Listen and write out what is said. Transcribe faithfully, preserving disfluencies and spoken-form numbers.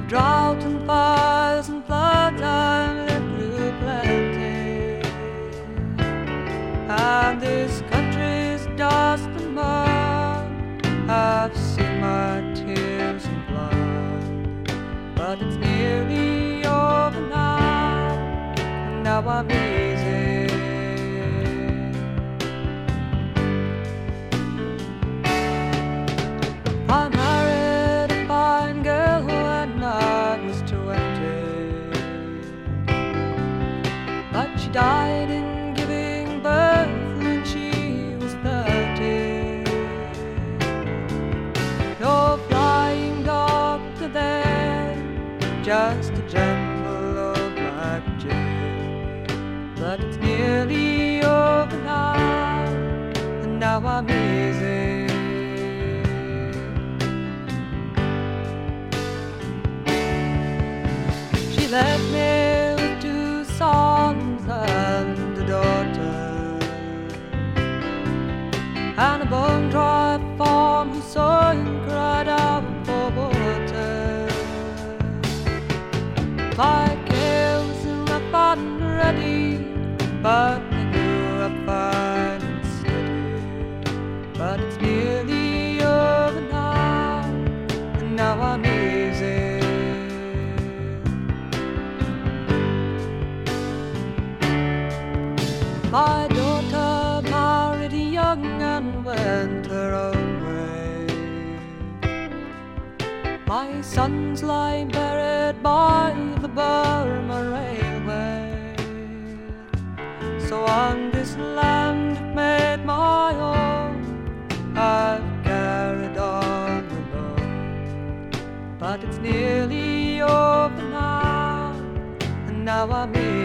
drought and fires and floods I've lived through plenty, and this country's dust and mud I've seen my tears and blood, but it's nearly over now, and now I'm easy. I married a fine girl when I was twenty, but she died in giving birth when she was thirty. No flying doctor there, just a gentle old black jay, but it's nearly over now, and now I'm easy. She left me with two sons and a daughter, and a bone-dry farm whose soil cried out for water. My care was rough and ready, but I grew up fine and steady. But it's nearly over now, and now I'm easy. My daughter married young and went her own way. My sons lie buried by the Burma Railway. So on this land I've made my own, I've carried on alone. But it's nearly over now, and now I'm here.